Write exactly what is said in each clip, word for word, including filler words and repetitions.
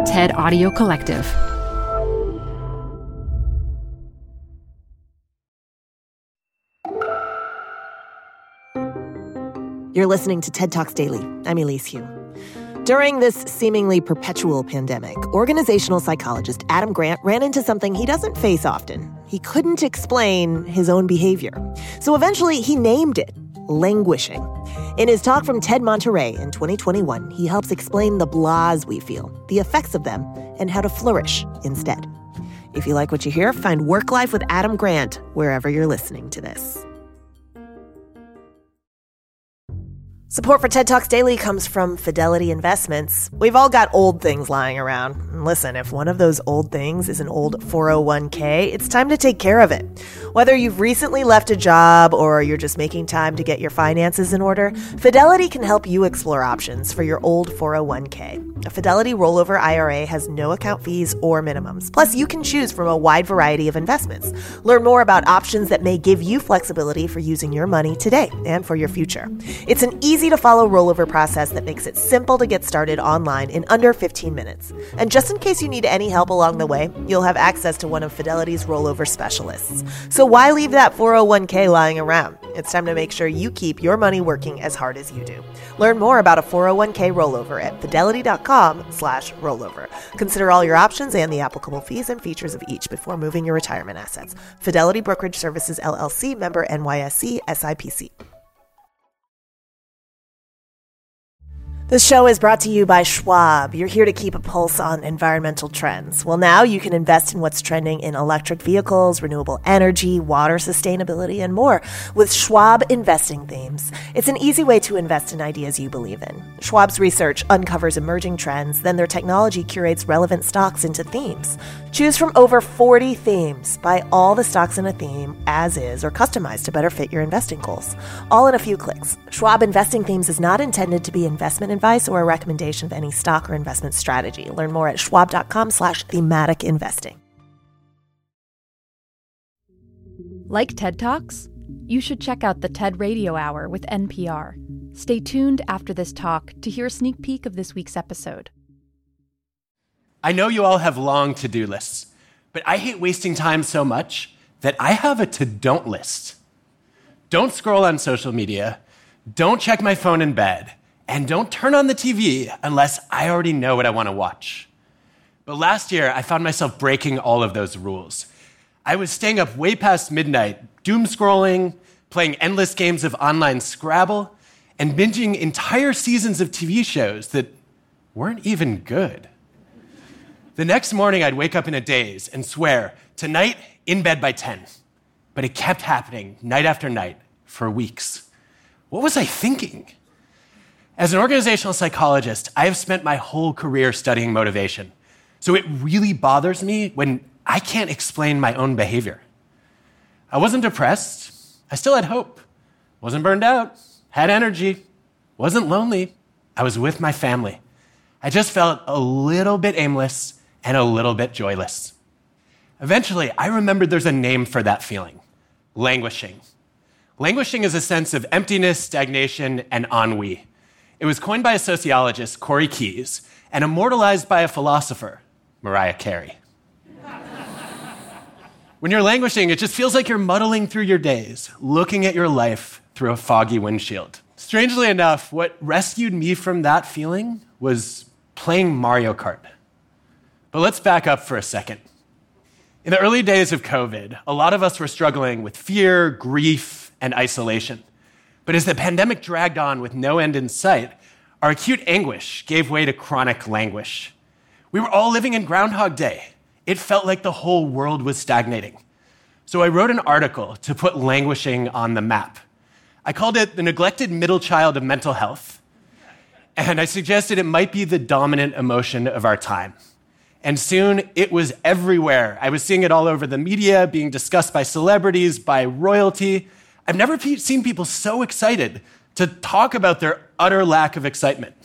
TED Audio Collective. You're listening to TED Talks Daily. I'm Elise Hu. During this seemingly perpetual pandemic, organizational psychologist Adam Grant ran into something he doesn't face often. He couldn't explain his own behavior. So eventually he named it languishing. In his talk from TED Monterey in twenty twenty-one, he helps explain the blahs we feel, the effects of them, and how to flourish instead. If you like what you hear, find Work Life with Adam Grant wherever you're listening to this. Support for TED Talks Daily comes from Fidelity Investments. We've all got old things lying around. And listen, if one of those old things is an old four oh one k, it's time to take care of it. Whether you've recently left a job or you're just making time to get your finances in order, Fidelity can help you explore options for your old four oh one k. A Fidelity rollover I R A has no account fees or minimums. Plus, you can choose from a wide variety of investments. Learn more about options that may give you flexibility for using your money today and for your future. It's an easy to follow rollover process that makes it simple to get started online in under fifteen minutes. And just in case you need any help along the way, you'll have access to one of Fidelity's rollover specialists. So why leave that four oh one k lying around? It's time to make sure you keep your money working as hard as you do. Learn more about a four oh one k rollover at fidelity.com slash rollover. Consider all your options and the applicable fees and features of each before moving your retirement assets. Fidelity Brokerage Services, L L C, member N Y S E, S I P C. This show is brought to you by Schwab. You're here to keep a pulse on environmental trends. Well, now you can invest in what's trending in electric vehicles, renewable energy, water sustainability, and more with Schwab Investing Themes. It's an easy way to invest in ideas you believe in. Schwab's research uncovers emerging trends, then their technology curates relevant stocks into themes. Choose from over forty themes. Buy all the stocks in a theme as is or customized to better fit your investing goals. All in a few clicks. Schwab Investing Themes is not intended to be investment advice or a recommendation of any stock or investment strategy. Learn more at schwab.com slash thematic investing. Like TED Talks? You should check out the TED Radio Hour with N P R. Stay tuned after this talk to hear a sneak peek of this week's episode. I know you all have long to-do lists, but I hate wasting time so much that I have a to-don't list. Don't scroll on social media, don't check my phone in bed, and don't turn on the T V unless I already know what I want to watch. But last year, I found myself breaking all of those rules. I was staying up way past midnight, doom scrolling, playing endless games of online Scrabble, and binging entire seasons of T V shows that weren't even good. The next morning, I'd wake up in a daze and swear, tonight, in bed by ten. But it kept happening night after night for weeks. What was I thinking? As an organizational psychologist, I have spent my whole career studying motivation. So it really bothers me when I can't explain my own behavior. I wasn't depressed. I still had hope. Wasn't burned out. Had energy. Wasn't lonely. I was with my family. I just felt a little bit aimless and a little bit joyless. Eventually, I remembered there's a name for that feeling: languishing. Languishing is a sense of emptiness, stagnation, and ennui. It was coined by a sociologist, Corey Keyes, and immortalized by a philosopher, Mariah Carey. When you're languishing, it just feels like you're muddling through your days, looking at your life through a foggy windshield. Strangely enough, what rescued me from that feeling was playing Mario Kart. But let's back up for a second. In the early days of COVID, a lot of us were struggling with fear, grief, and isolation. But as the pandemic dragged on with no end in sight, our acute anguish gave way to chronic languish. We were all living in Groundhog Day. It felt like the whole world was stagnating. So I wrote an article to put languishing on the map. I called it The Neglected Middle Child of Mental Health. And I suggested it might be the dominant emotion of our time. And soon, it was everywhere. I was seeing it all over the media, being discussed by celebrities, by royalty. I've never pe- seen people so excited to talk about their utter lack of excitement.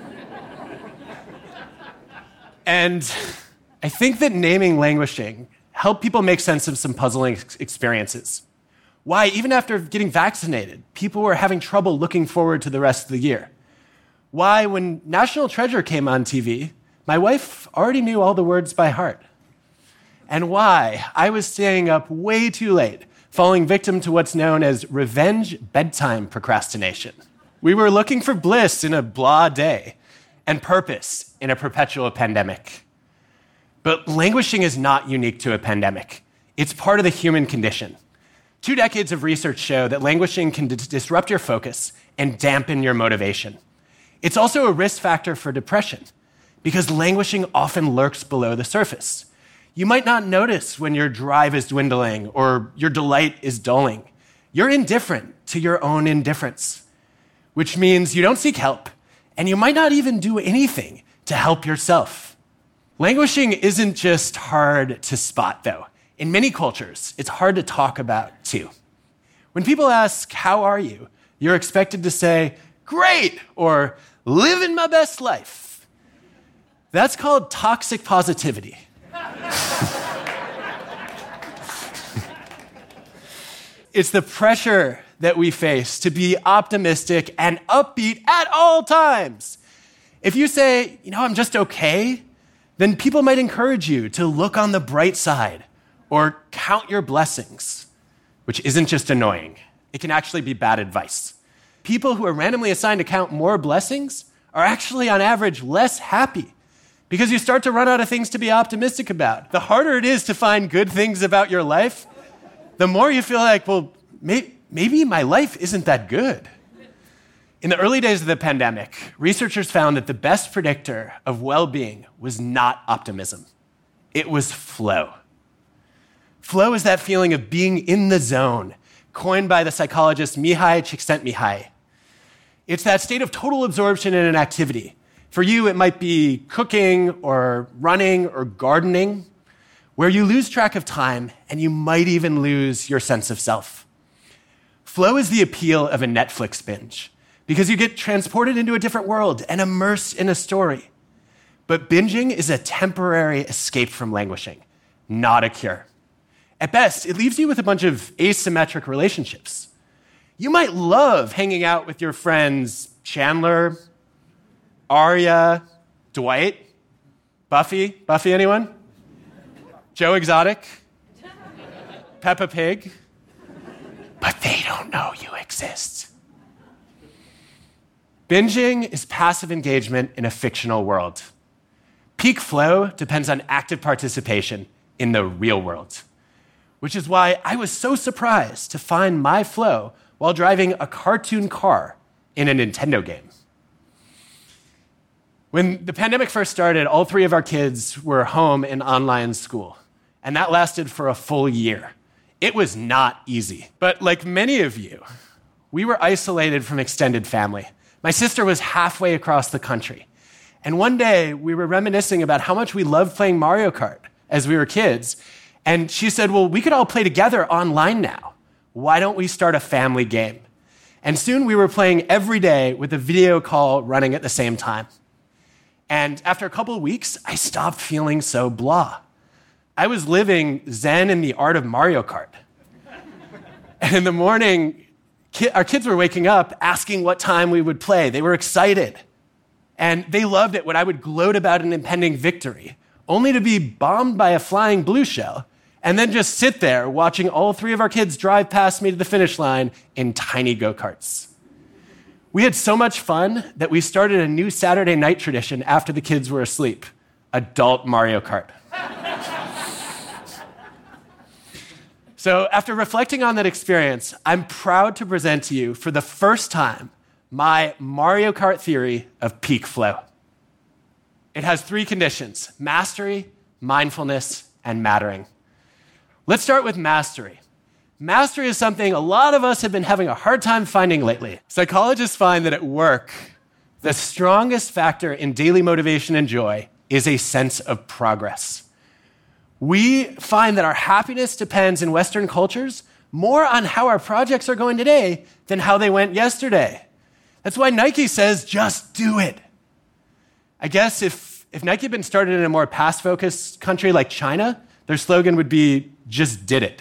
And I think that naming languishing helped people make sense of some puzzling ex- experiences. Why, even after getting vaccinated, people were having trouble looking forward to the rest of the year. Why, when National Treasure came on T V, my wife already knew all the words by heart. And why? I was staying up way too late, falling victim to what's known as revenge bedtime procrastination. We were looking for bliss in a blah day and purpose in a perpetual pandemic. But languishing is not unique to a pandemic. It's part of the human condition. Two decades of research show that languishing can dis- disrupt your focus and dampen your motivation. It's also a risk factor for depression because languishing often lurks below the surface. You might not notice when your drive is dwindling or your delight is dulling. You're indifferent to your own indifference, which means you don't seek help, and you might not even do anything to help yourself. Languishing isn't just hard to spot, though. In many cultures, it's hard to talk about, too. When people ask, "How are you?" you're expected to say, "Great," or "Living my best life." That's called toxic positivity. It's the pressure that we face to be optimistic and upbeat at all times. If you say, you know, "I'm just okay," then people might encourage you to look on the bright side or count your blessings, which isn't just annoying. It can actually be bad advice. People who are randomly assigned to count more blessings are actually, on average, less happy because you start to run out of things to be optimistic about. The harder it is to find good things about your life, the more you feel like, well, may- maybe my life isn't that good. In the early days of the pandemic, researchers found that the best predictor of well-being was not optimism. It was flow. Flow is that feeling of being in the zone, coined by the psychologist Mihai Csikszentmihalyi. It's that state of total absorption in an activity. For you, it might be cooking or running or gardening, where you lose track of time and you might even lose your sense of self. Flow is the appeal of a Netflix binge, because you get transported into a different world and immersed in a story. But binging is a temporary escape from languishing, not a cure. At best, it leaves you with a bunch of asymmetric relationships. You might love hanging out with your friends Chandler, Arya, Dwight, Buffy. Buffy, anyone? Joe Exotic? Peppa Pig? But they don't know you exist. Binging is passive engagement in a fictional world. Peak flow depends on active participation in the real world, which is why I was so surprised to find my flow while driving a cartoon car in a Nintendo game. When the pandemic first started, all three of our kids were home in online school, and that lasted for a full year. It was not easy, but like many of you, we were isolated from extended family. My sister was halfway across the country, and one day we were reminiscing about how much we loved playing Mario Kart as we were kids, and she said, well, we could all play together online now. Why don't we start a family game? And soon we were playing every day with a video call running at the same time. And after a couple of weeks, I stopped feeling so blah. I was living Zen in the art of Mario Kart. And in the morning, ki- our kids were waking up asking what time we would play. They were excited. And they loved it when I would gloat about an impending victory, only to be bombed by a flying blue shell, and then just sit there watching all three of our kids drive past me to the finish line in tiny go-karts. We had so much fun that we started a new Saturday night tradition after the kids were asleep, adult Mario Kart. So after reflecting on that experience, I'm proud to present to you for the first time my Mario Kart theory of peak flow. It has three conditions: mastery, mindfulness, and mattering. Let's start with mastery. Mastery is something a lot of us have been having a hard time finding lately. Psychologists find that at work, the strongest factor in daily motivation and joy is a sense of progress. We find that our happiness depends in Western cultures more on how our projects are going today than how they went yesterday. That's why Nike says, just do it. I guess if, if Nike had been started in a more past-focused country like China, their slogan would be, just did it.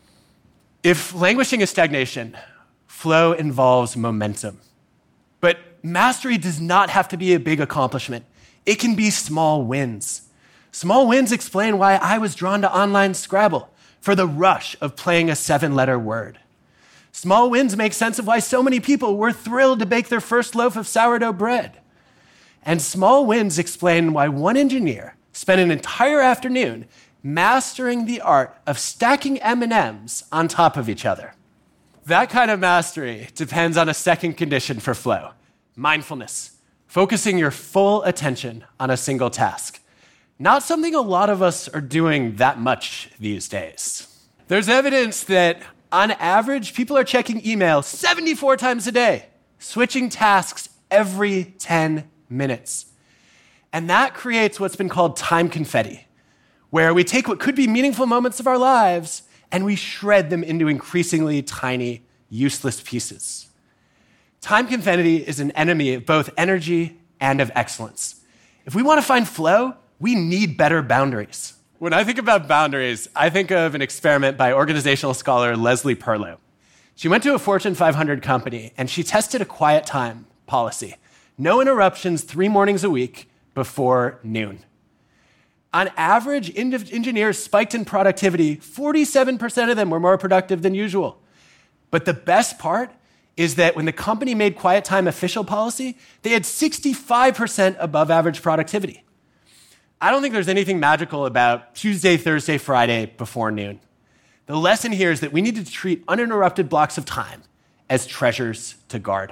If languishing is stagnation, flow involves momentum. But mastery does not have to be a big accomplishment. It can be small wins. Small wins explain why I was drawn to online Scrabble, for the rush of playing a seven-letter word. Small wins make sense of why so many people were thrilled to bake their first loaf of sourdough bread. And small wins explain why one engineer spent an entire afternoon mastering the art of stacking M and M's on top of each other. That kind of mastery depends on a second condition for flow: mindfulness, focusing your full attention on a single task. Not something a lot of us are doing that much these days. There's evidence that, on average, people are checking email seventy-four times a day, switching tasks every ten minutes. And that creates what's been called time confetti, where we take what could be meaningful moments of our lives and we shred them into increasingly tiny, useless pieces. Time confetti is an enemy of both energy and of excellence. If we want to find flow, we need better boundaries. When I think about boundaries, I think of an experiment by organizational scholar Leslie Perlow. She went to a Fortune five hundred company and she tested a quiet time policy. No interruptions three mornings a week before noon. On average, engineers spiked in productivity. forty-seven percent of them were more productive than usual. But the best part is that when the company made quiet time official policy, they had sixty-five percent above average productivity. I don't think there's anything magical about Tuesday, Thursday, Friday before noon. The lesson here is that we need to treat uninterrupted blocks of time as treasures to guard.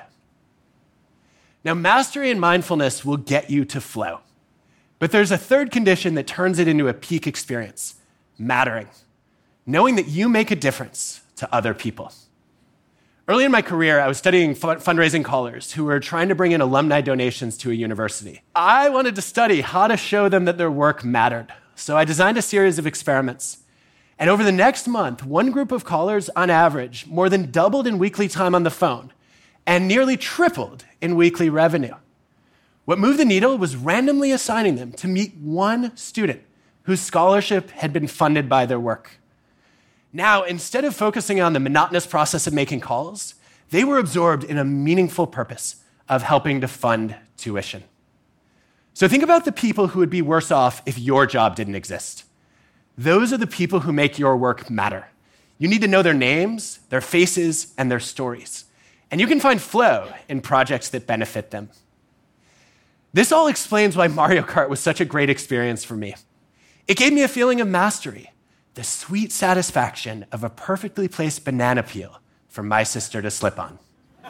Now, mastery and mindfulness will get you to flow. But there's a third condition that turns it into a peak experience: mattering, knowing that you make a difference to other people. Early in my career, I was studying fundraising callers who were trying to bring in alumni donations to a university. I wanted to study how to show them that their work mattered, so I designed a series of experiments. And over the next month, one group of callers, on average, more than doubled in weekly time on the phone and nearly tripled in weekly revenue. What moved the needle was randomly assigning them to meet one student whose scholarship had been funded by their work. Now, instead of focusing on the monotonous process of making calls, they were absorbed in a meaningful purpose of helping to fund tuition. So think about the people who would be worse off if your job didn't exist. Those are the people who make your work matter. You need to know their names, their faces, and their stories. And you can find flow in projects that benefit them. This all explains why Mario Kart was such a great experience for me. It gave me a feeling of mastery, the sweet satisfaction of a perfectly placed banana peel for my sister to slip on.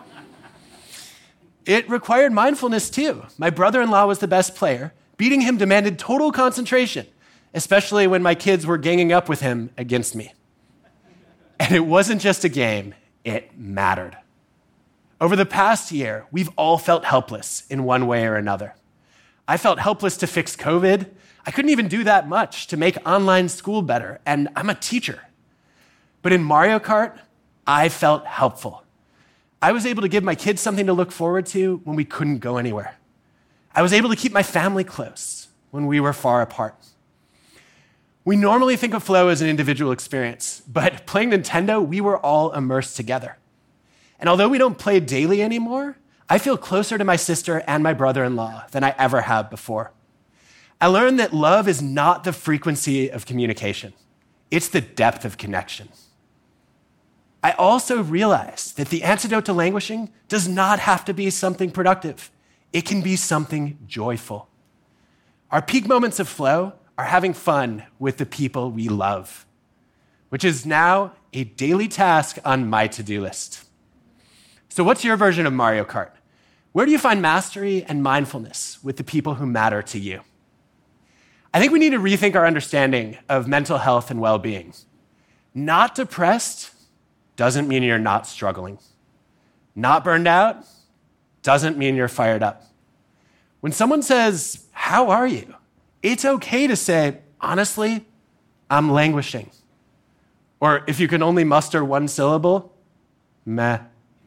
It required mindfulness too. My brother-in-law was the best player. Beating him demanded total concentration, especially when my kids were ganging up with him against me. And it wasn't just a game, it mattered. Over the past year, we've all felt helpless in one way or another. I felt helpless to fix COVID. I couldn't even do that much to make online school better, and I'm a teacher. But in Mario Kart, I felt helpful. I was able to give my kids something to look forward to when we couldn't go anywhere. I was able to keep my family close when we were far apart. We normally think of flow as an individual experience, but playing Nintendo, we were all immersed together. And although we don't play daily anymore, I feel closer to my sister and my brother-in-law than I ever have before. I learned that love is not the frequency of communication. It's the depth of connection. I also realized that the antidote to languishing does not have to be something productive. It can be something joyful. Our peak moments of flow are having fun with the people we love, which is now a daily task on my to-do list. So what's your version of Mario Kart? Where do you find mastery and mindfulness with the people who matter to you? I think we need to rethink our understanding of mental health and well-being. Not depressed doesn't mean you're not struggling. Not burned out doesn't mean you're fired up. When someone says, "How are you?" it's okay to say, "Honestly, I'm languishing." Or if you can only muster one syllable, meh.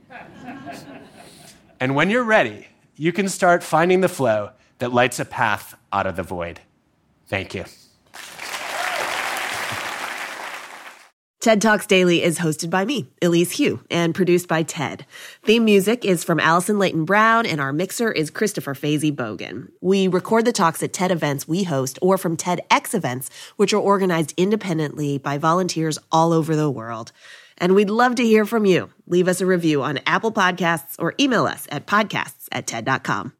And when you're ready, you can start finding the flow that lights a path out of the void. Thank you. TED Talks Daily is hosted by me, Elise Hu, and produced by TED. Theme music is from Allison Leighton Brown, and our mixer is Christopher Fazy Bogan. We record the talks at TED events we host or from TEDx events, which are organized independently by volunteers all over the world. And we'd love to hear from you. Leave us a review on Apple Podcasts or email us at podcasts at ted dot com.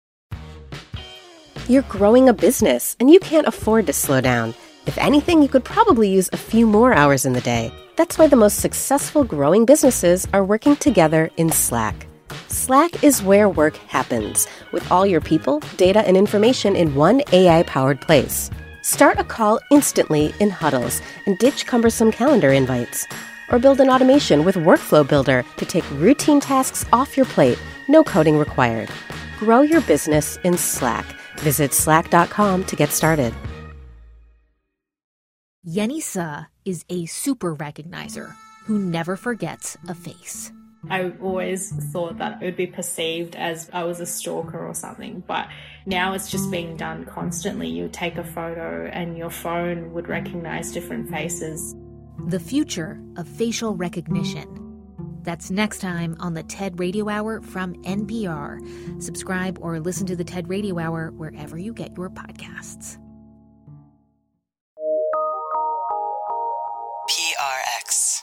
You're growing a business, and you can't afford to slow down. If anything, you could probably use a few more hours in the day. That's why the most successful growing businesses are working together in Slack. Slack is where work happens, with all your people, data, and information in one A I-powered place. Start a call instantly in huddles and ditch cumbersome calendar invites. Or build an automation with Workflow Builder to take routine tasks off your plate, no coding required. Grow your business in Slack. Visit slack dot com to get started. Yenny Suh is a super recognizer who never forgets a face. I always thought that it would be perceived as I was a stalker or something, but now it's just being done constantly. You would take a photo and your phone would recognize different faces. The future of facial recognition. That's next time on the TED Radio Hour from N P R. Subscribe or listen to the TED Radio Hour wherever you get your podcasts. P R X.